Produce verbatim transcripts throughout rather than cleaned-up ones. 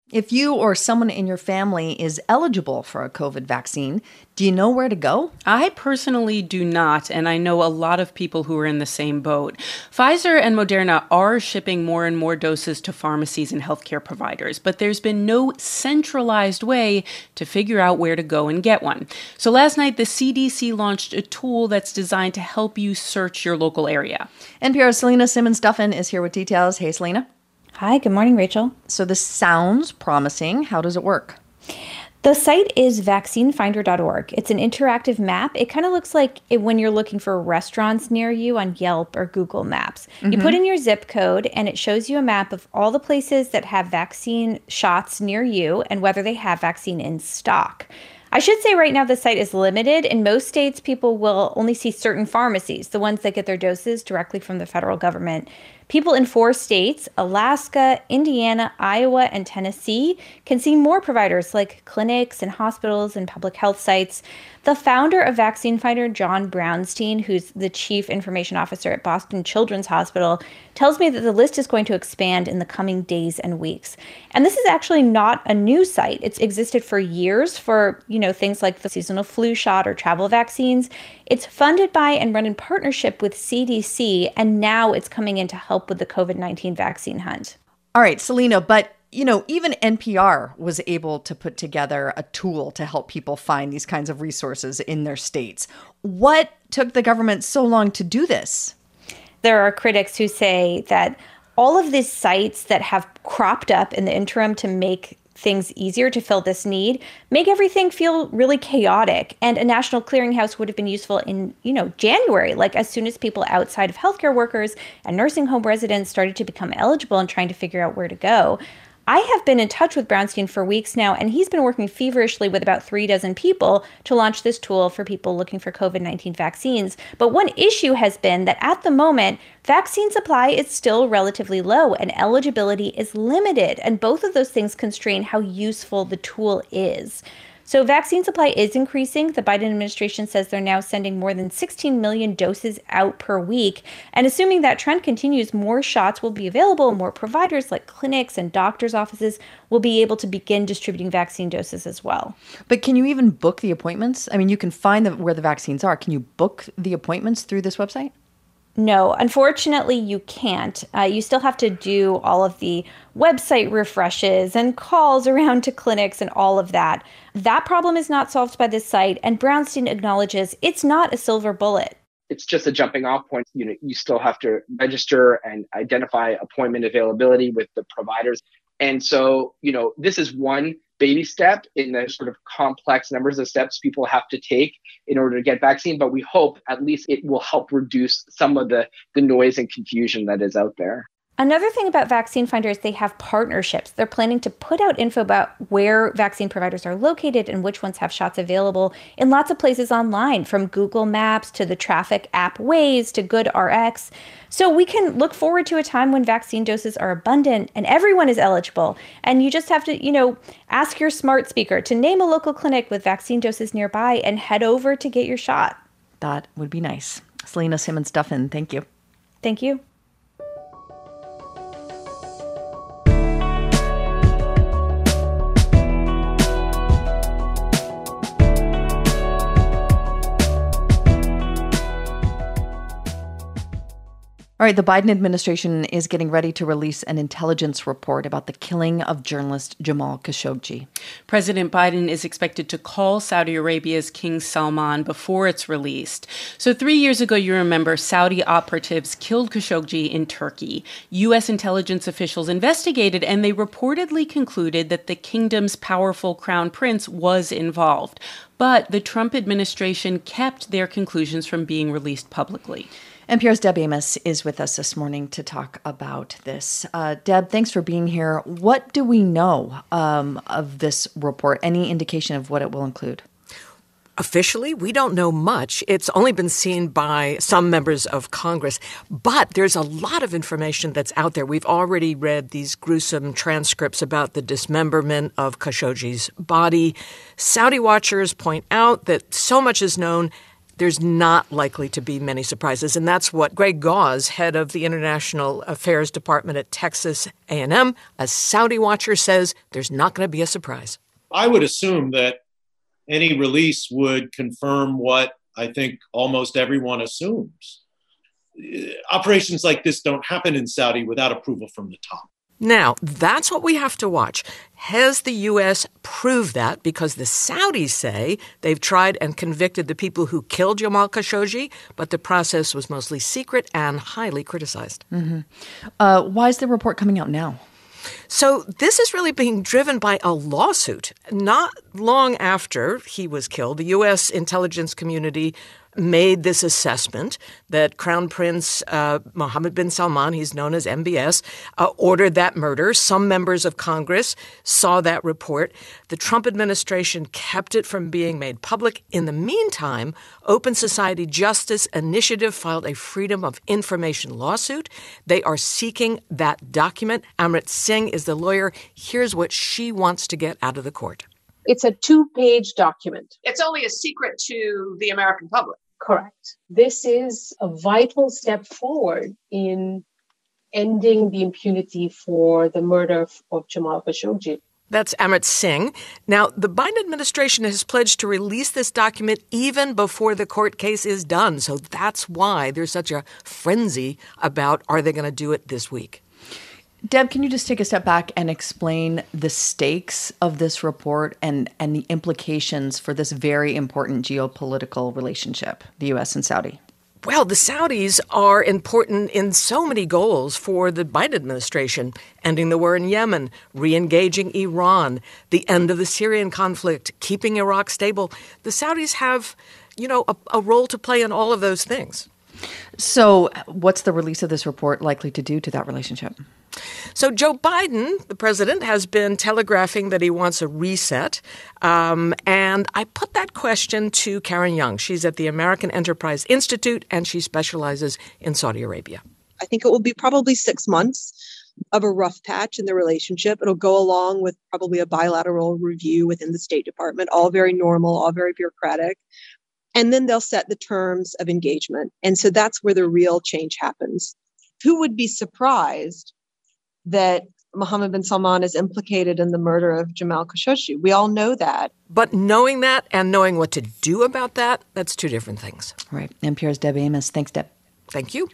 If you or someone in your family is eligible for a COVID vaccine, do you know where to go? I personally do not, and I know a lot of people who are in the same boat. Pfizer and Moderna are shipping more and more doses to pharmacies and healthcare providers, but there's been no centralized way to figure out where to go and get one. So last night, the C D C launched a tool that's designed to help you search your local area. N P R's Selena Simmons-Duffin is here with details. Hey, Selena. Hi, good morning, Rachel. So this sounds promising. How does it work? The site is vaccine finder dot org. It's an interactive map. It kind of looks like it when you're looking for restaurants near you on Yelp or Google Maps. Mm-hmm. You put in your zip code and it shows you a map of all the places that have vaccine shots near you and whether they have vaccine in stock. I should say right now the site is limited. In most states, people will only see certain pharmacies, the ones that get their doses directly from the federal government. People in four states, Alaska, Indiana, Iowa, and Tennessee, can see more providers like clinics and hospitals and public health sites. The founder of Vaccine Finder, John Brownstein, who's the chief information officer at Boston Children's Hospital, tells me that the list is going to expand in the coming days and weeks. And this is actually not a new site. It's existed for years for, you know, things like the seasonal flu shot or travel vaccines. It's funded by and run in partnership with C D C, and now it's coming in to help with the COVID nineteen vaccine hunt. All right, Selena, but you know, even N P R was able to put together a tool to help people find these kinds of resources in their states. What took the government so long to do this? There are critics who say that all of these sites that have cropped up in the interim to make things easier to fill this need make everything feel really chaotic. And a national clearinghouse would have been useful in, you know, January, like as soon as people outside of healthcare workers and nursing home residents started to become eligible and trying to figure out where to go. I have been in touch with Brownstein for weeks now, and he's been working feverishly with about three dozen people to launch this tool for people looking for COVID nineteen vaccines. But one issue has been that at the moment, vaccine supply is still relatively low and eligibility is limited. And both of those things constrain how useful the tool is. So vaccine supply is increasing. The Biden administration says they're now sending more than sixteen million doses out per week. And assuming that trend continues, more shots will be available. More providers like clinics and doctors' offices will be able to begin distributing vaccine doses as well. But can you even book the appointments? I mean, you can find the, where the vaccines are. Can you book the appointments through this website? No, unfortunately, you can't. Uh, you still have to do all of the website refreshes and calls around to clinics and all of that. That problem is not solved by this site, and Brownstein acknowledges it's not a silver bullet. It's just a jumping off point. You know, you still have to register and identify appointment availability with the providers. And so, you know, this is one baby step in the sort of complex numbers of steps people have to take in order to get vaccine. But we hope at least it will help reduce some of the, the noise and confusion that is out there. Another thing about Vaccine Finder is they have partnerships. They're planning to put out info about where vaccine providers are located and which ones have shots available in lots of places online, from Google Maps to the traffic app Waze to GoodRx. So we can look forward to a time when vaccine doses are abundant and everyone is eligible. And you just have to, you know, ask your smart speaker to name a local clinic with vaccine doses nearby and head over to get your shot. That would be nice. Selena Simmons-Duffin, thank you. Thank you. All right, the Biden administration is getting ready to release an intelligence report about the killing of journalist Jamal Khashoggi. President Biden is expected to call Saudi Arabia's King Salman before it's released. So three years ago, you remember, Saudi operatives killed Khashoggi in Turkey. U S intelligence officials investigated, and they reportedly concluded that the kingdom's powerful crown prince was involved. But the Trump administration kept their conclusions from being released publicly. N P R's Deb Amos is with us this morning to talk about this. Uh, Deb, thanks for being here. What do we know um, of this report? Any indication of what it will include? Officially, we don't know much. It's only been seen by some members of Congress. But there's a lot of information that's out there. We've already read these gruesome transcripts about the dismemberment of Khashoggi's body. Saudi watchers point out that so much is known there's not likely to be many surprises. And that's what Greg Gause, head of the International Affairs Department at Texas A and M, a Saudi watcher, says there's not going to be a surprise. I would assume that any release would confirm what I think almost everyone assumes. Operations like this don't happen in Saudi without approval from the top. Now, that's what we have to watch. Has the U S proved that? Because the Saudis say they've tried and convicted the people who killed Jamal Khashoggi, but the process was mostly secret and highly criticized. Mm-hmm. Uh, why is the report coming out now? So this is really being driven by a lawsuit. Not long after he was killed, the U S intelligence community made this assessment that Crown Prince uh, Mohammed bin Salman, he's known as M B S, uh, ordered that murder. Some members of Congress saw that report. The Trump administration kept it from being made public. In the meantime, Open Society Justice Initiative filed a Freedom of Information lawsuit. They are seeking that document. Amrit Singh is the lawyer. Here's what she wants to get out of the court. It's a two-page document. It's only a secret to the American public. Correct. This is a vital step forward in ending the impunity for the murder of Jamal Khashoggi. That's Amrit Singh. Now, the Biden administration has pledged to release this document even before the court case is done. So that's why there's such a frenzy about, are they going to do it this week? Deb, can you just take a step back and explain the stakes of this report and, and the implications for this very important geopolitical relationship, the U S and Saudi? Well, the Saudis are important in so many goals for the Biden administration: ending the war in Yemen, re-engaging Iran, the end of the Syrian conflict, keeping Iraq stable. The Saudis have, you know, a, a role to play in all of those things. So what's the release of this report likely to do to that relationship? So Joe Biden, the president, has been telegraphing that he wants a reset. Um, and I put that question to Karen Young. She's at the American Enterprise Institute, and she specializes in Saudi Arabia. I think it will be probably six months of a rough patch in the relationship. It'll go along with probably a bilateral review within the State Department, all very normal, all very bureaucratic. And then they'll set the terms of engagement. And so that's where the real change happens. Who would be surprised that Mohammed bin Salman is implicated in the murder of Jamal Khashoggi? We all know that. But knowing that and knowing what to do about that, that's two different things. Right. N P R's Deb Amos. Thanks, Deb. Thank you.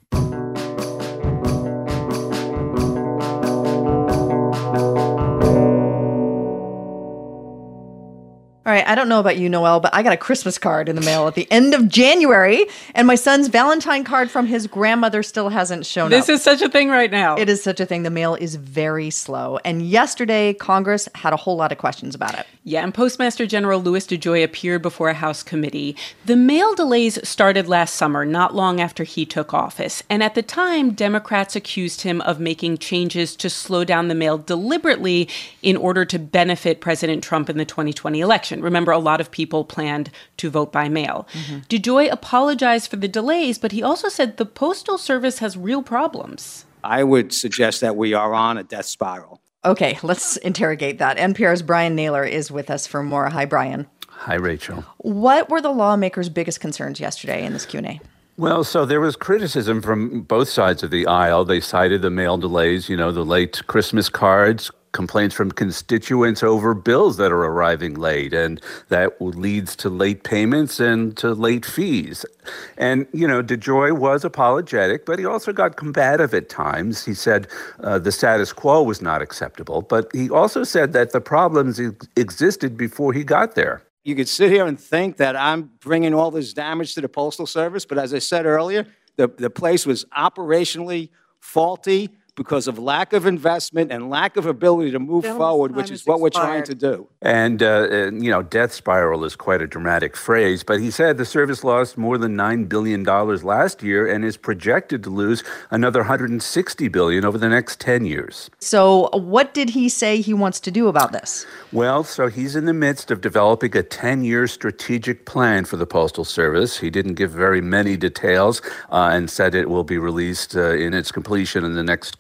All right, I don't know about you, Noelle, but I got a Christmas card in the mail at the end of January, and my son's Valentine card from his grandmother still hasn't shown this up. This is such a thing right now. It is such a thing. The mail is very slow. And yesterday, Congress had a whole lot of questions about it. Yeah, and Postmaster General Louis DeJoy appeared before a House committee. The mail delays started last summer, not long after he took office. And at the time, Democrats accused him of making changes to slow down the mail deliberately in order to benefit President Trump in the twenty twenty election. Remember, a lot of people planned to vote by mail. Mm-hmm. DeJoy apologized for the delays, but he also said the Postal Service has real problems. I would suggest that we are on a death spiral. Okay, let's interrogate that. N P R's Brian Naylor is with us for more. Hi, Brian. Hi, Rachel. What were the lawmakers' biggest concerns yesterday in this Q and A? Well, so there was criticism from both sides of the aisle. They cited the mail delays, you know, the late Christmas cards, complaints from constituents over bills that are arriving late, and that leads to late payments and to late fees. And, you know, DeJoy was apologetic, but he also got combative at times. He said uh, the status quo was not acceptable, but he also said that the problems ex- existed before he got there. You could sit here and think that I'm bringing all this damage to the Postal Service, but as I said earlier, the, the place was operationally faulty because of lack of investment and lack of ability to move Gentleman's forward, time which is is what we're expired. trying to do. And, uh, and, you know, death spiral is quite a dramatic phrase, but he said the service lost more than nine billion dollars last year and is projected to lose another one hundred sixty billion dollars over the next ten years. So what did he say he wants to do about this? Well, so he's in the midst of developing a ten-year strategic plan for the Postal Service. He didn't give very many details uh, and said it will be released uh, in its completion in the next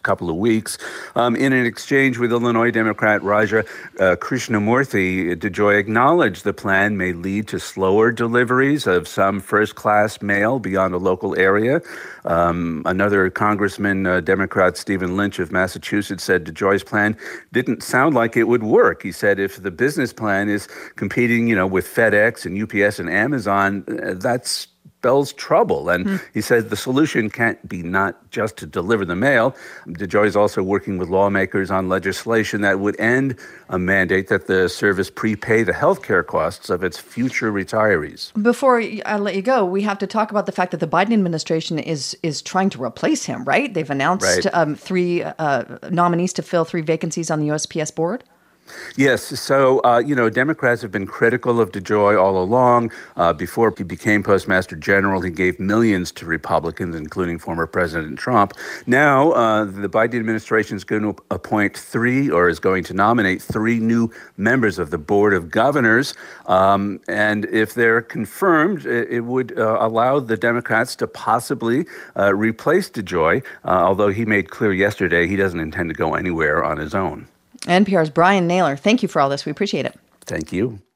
couple of weeks. Um, in an exchange with Illinois Democrat Raja uh, Krishnamurthy, DeJoy acknowledged the plan may lead to slower deliveries of some first-class mail beyond a local area. Um, another congressman, uh, Democrat Stephen Lynch of Massachusetts, said DeJoy's plan didn't sound like it would work. He said if the business plan is competing, you know, with FedEx and U P S and Amazon, uh, that's spells trouble. And mm. he says the solution can't be not just to deliver the mail. DeJoy is also working with lawmakers on legislation that would end a mandate that the service prepay the health care costs of its future retirees. Before I let you go, we have to talk about the fact that the Biden administration is is trying to replace him, right? They've announced right. um, three uh, nominees to fill three vacancies on the U S P S board. Yes. So, uh, you know, Democrats have been critical of DeJoy all along. Uh, before he became Postmaster General, he gave millions to Republicans, including former President Trump. Now, uh, the Biden administration is going to appoint three or is going to nominate three new members of the Board of Governors. Um, and if they're confirmed, it, it would uh, allow the Democrats to possibly uh, replace DeJoy, uh, although he made clear yesterday he doesn't intend to go anywhere on his own. N P R's Brian Naylor, thank you for all this. We appreciate it. Thank you.